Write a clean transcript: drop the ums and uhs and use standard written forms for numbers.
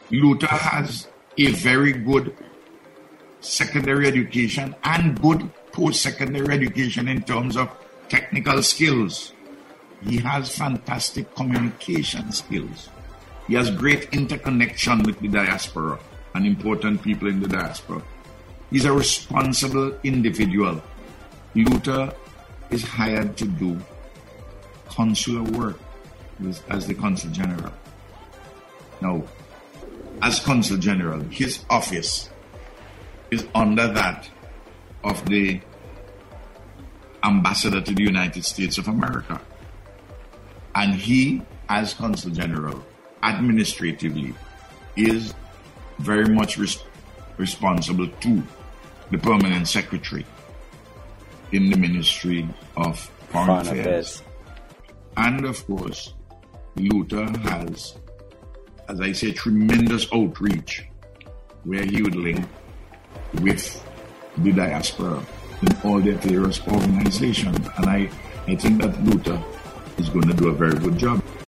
Luther has a very good secondary education and good post-secondary education in terms of technical skills. He has fantastic communication skills. He has great interconnection with the diaspora and important people in the diaspora. He's a responsible individual. Luther is hired to do consular work as the Consul General. Now, as Consul General, his office is under that of the Ambassador to the United States of America. And he, as Consul General, administratively, is very much responsible to the Permanent Secretary in the Ministry of Foreign Affairs. And of course, Luther has, as I say, tremendous outreach where he would link with the diaspora in all their various organizations. And I think that Luther is going to do a very good job.